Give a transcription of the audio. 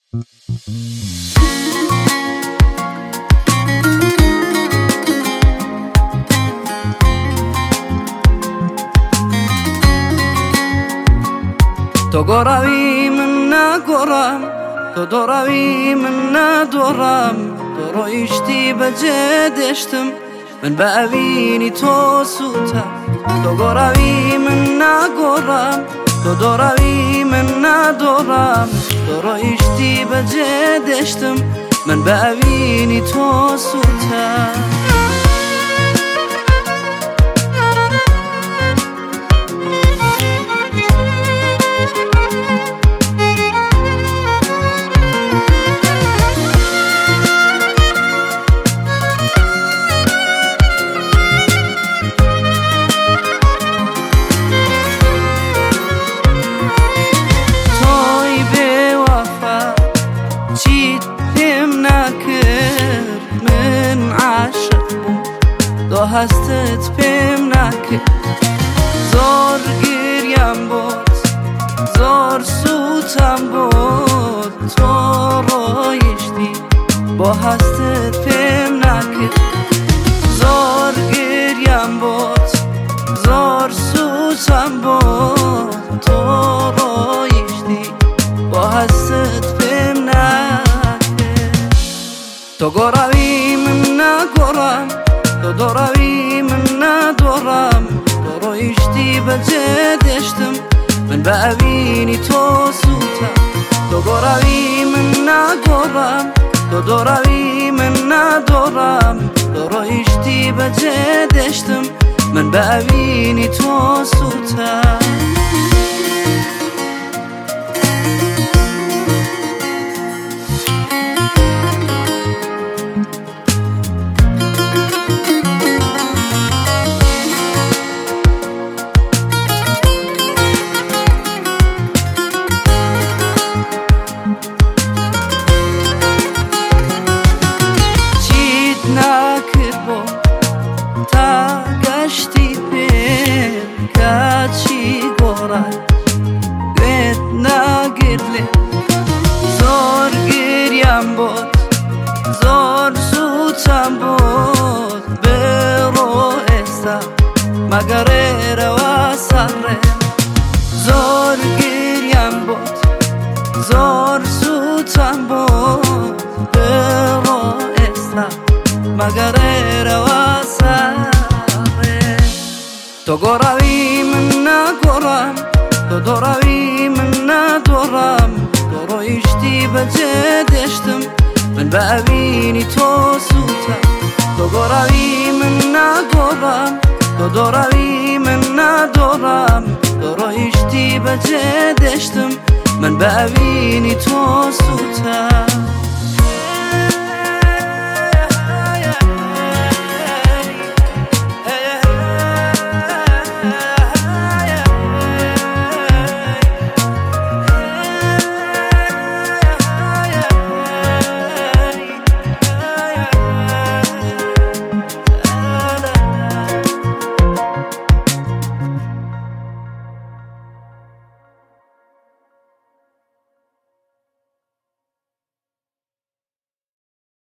تو گروی من نگرم، تو دروی من ندارم. تو رو ایشتی بجه دشتم، من ببینی تو سوتم. تو گروی من نگرم، تو دروی من ندارم. تو رو ایشتی بجه دشتم، من ببینی تو سوتم. تو هستت پیم نکرد، زار گریم بود، زار سوتم بود. تو رایشتی با هستت پیم نکرد، زار گریم بود، زار سوتم بود. تو رایشتی با هستت پیم نکرد. تو گروی من نگرم، تو دروی من ندارم. تو رو ایشتی بجه دشتم، من ببینی تو سوتم. تو گروی من نگرم، تو دروی من ندارم. تو رو ایشتی بجه دشتم، من ببینی تو سوتم. زار گریم بود، زار سوتم بود. برو استم مگر روا سره. زار گریم بود، زار سوتم بود. برو استم مگر روا سره. تو گروی من نگرم، تو دروی من ندارم. تو رو ایشتی بجه دشتم، من ببینی تو سوتم. تو گروی من نگرم، تو دروی من ندارم. تو رو ایشتی بجه دشتم، من ببینی تو سوتم.